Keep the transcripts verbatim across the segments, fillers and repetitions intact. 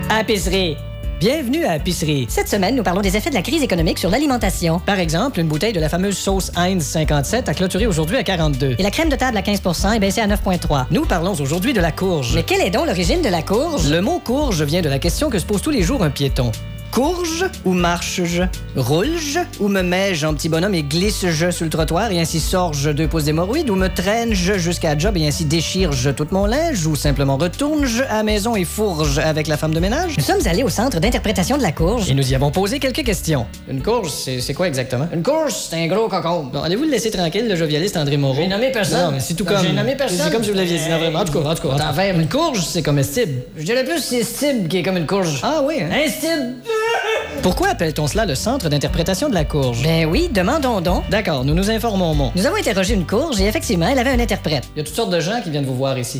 Épicerie. Bienvenue à Épicerie. Cette semaine, nous parlons des effets de la crise économique sur l'alimentation. Par exemple, une bouteille de la fameuse sauce Heinz cinquante-sept a clôturé aujourd'hui à quarante-deux. Et la crème de table à quinze pour cent est baissée à neuf virgule trois. Nous parlons aujourd'hui de la courge. Mais quelle est donc l'origine de la courge? Le mot courge vient de la question que se pose tous les jours un piéton. Courge ou marche-je? Roule-je ou me mets-je en petit bonhomme et glisse-je sur le trottoir et ainsi sors-je deux pouces d'hémorroïdes ou me traîne-je jusqu'à la job et ainsi déchire-je tout mon linge ou simplement retourne-je à la maison et fourge avec la femme de ménage? Nous sommes allés au centre d'interprétation de la courge. Et nous y avons posé quelques questions. Une courge, c'est, c'est quoi exactement? Une courge, c'est un gros cocon. Bon, allez-vous le laisser tranquille, le jovialiste André Moreau? J'ai nommé personne. Non, mais c'est tout comme... J'ai nommé personne. C'est comme si vous l'aviez dit, non, vraiment. En tout cas, en tout cas. Attends, faire une courge, c'est comestible. Je dirais plus c'est stible qui est comme une courge. Ah oui, hein? Un stible. Pourquoi appelle-t-on cela le centre d'interprétation de la courge? Ben oui, demandons donc. D'accord, nous nous informons. Mon. Nous avons interrogé une courge et effectivement, elle avait un interprète. Il y a toutes sortes de gens qui viennent vous voir ici.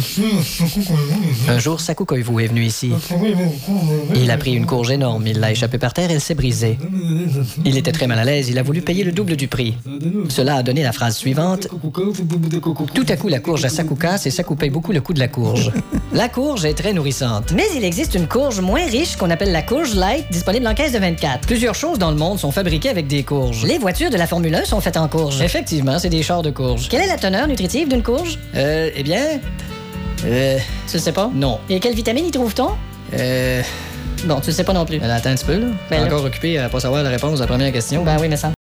Un jour, Sakou Koivu est venu ici. Il a pris une courge énorme, il l'a échappée par terre et elle s'est brisée. Il était très mal à l'aise, il a voulu payer le double du prix. Cela a donné la phrase suivante. Tout à coup, la courge à Sakou casse et Sakou paye beaucoup le coût de la courge. La courge est très nourrissante. Mais il existe une courge moins riche qu'on appelle la courge light, disponible en caisse de vingt-quatre. Plusieurs choses dans le monde sont fabriquées avec des courges. Les voitures de la Formule un sont faites en courge. Effectivement, c'est des chars de courge. Quelle est la teneur nutritive d'une courge? Euh, eh bien... Euh... Tu le sais pas? Non. Et quelle vitamine y trouve-t-on? Euh... Bon, tu le sais pas non plus. Elle attend un petit peu, là. Ben là. Encore occupée à pas savoir la réponse à la première question. Ben oui, mais ça...